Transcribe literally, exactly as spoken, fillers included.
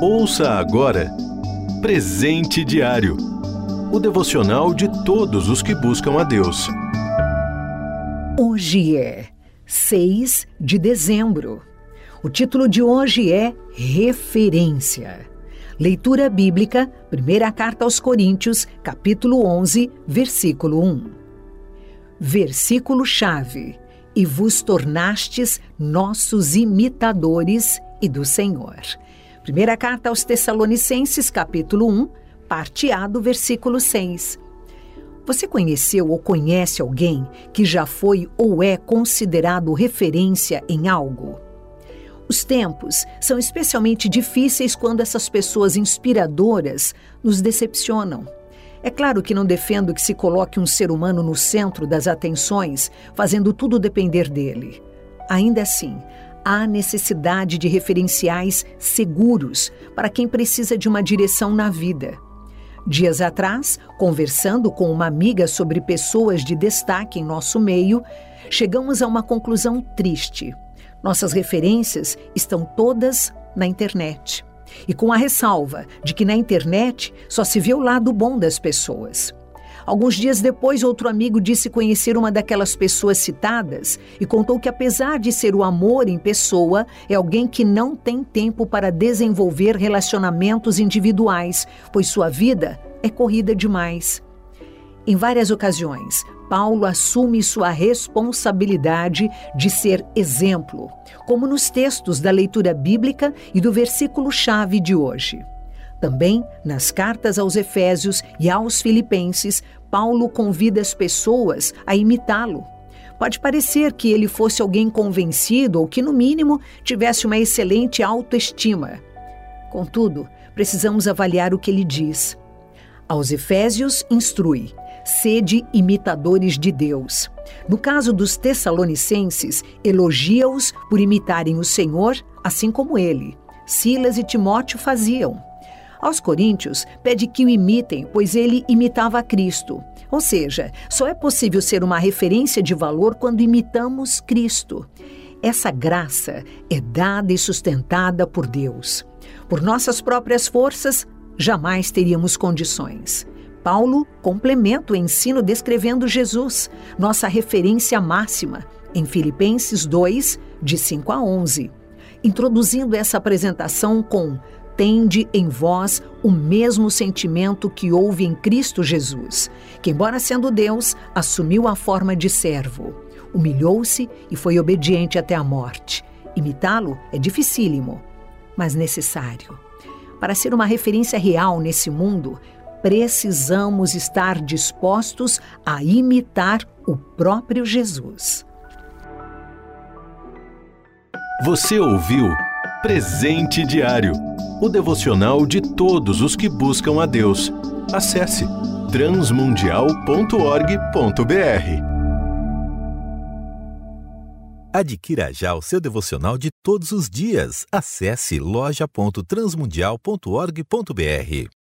Ouça agora Presente Diário, o devocional de todos os que buscam a Deus. Hoje é seis de dezembro. O título de hoje é Referência. Leitura bíblica, primeira carta aos Coríntios, capítulo onze, versículo um. Versículo-chave: E vos tornastes nossos imitadores e do Senhor. Primeira carta aos Tessalonicenses, capítulo um, parte A do versículo seis. Você conheceu ou conhece alguém que já foi ou é considerado referência em algo? Os tempos são especialmente difíceis quando essas pessoas inspiradoras nos decepcionam. É claro que não defendo que se coloque um ser humano no centro das atenções, fazendo tudo depender dele. Ainda assim, há necessidade de referenciais seguros para quem precisa de uma direção na vida. Dias atrás, conversando com uma amiga sobre pessoas de destaque em nosso meio, chegamos a uma conclusão triste. Nossas referências estão todas na internet. E com a ressalva de que na internet só se vê o lado bom das pessoas. Alguns dias depois, outro amigo disse conhecer uma daquelas pessoas citadas e contou que, apesar de ser o amor em pessoa, é alguém que não tem tempo para desenvolver relacionamentos individuais, pois sua vida é corrida demais. Em várias ocasiões, Paulo assume sua responsabilidade de ser exemplo, como nos textos da leitura bíblica e do versículo-chave de hoje. Também, nas cartas aos Efésios e aos Filipenses, Paulo convida as pessoas a imitá-lo. Pode parecer que ele fosse alguém convencido ou que, no mínimo, tivesse uma excelente autoestima. Contudo, precisamos avaliar o que ele diz. Aos Efésios, instrui: sede imitadores de Deus. No caso dos Tessalonicenses, elogia-os por imitarem o Senhor, assim como ele. Silas e Timóteo faziam. Aos Coríntios, pede que o imitem, pois ele imitava a Cristo. Ou seja, só é possível ser uma referência de valor quando imitamos Cristo. Essa graça é dada e sustentada por Deus. Por nossas próprias forças, jamais teríamos condições. Paulo complementa o ensino descrevendo Jesus, nossa referência máxima, em Filipenses dois, de cinco a onze. Introduzindo essa apresentação com: tende em vós o mesmo sentimento que houve em Cristo Jesus, que, embora sendo Deus, assumiu a forma de servo. Humilhou-se e foi obediente até a morte. Imitá-lo é dificílimo, mas necessário. Para ser uma referência real nesse mundo, precisamos estar dispostos a imitar o próprio Jesus. Você ouviu Presente Diário, o devocional de todos os que buscam a Deus. Acesse transmundial ponto org ponto br. Adquira já o seu devocional de todos os dias. Acesse loja ponto transmundial ponto org ponto br.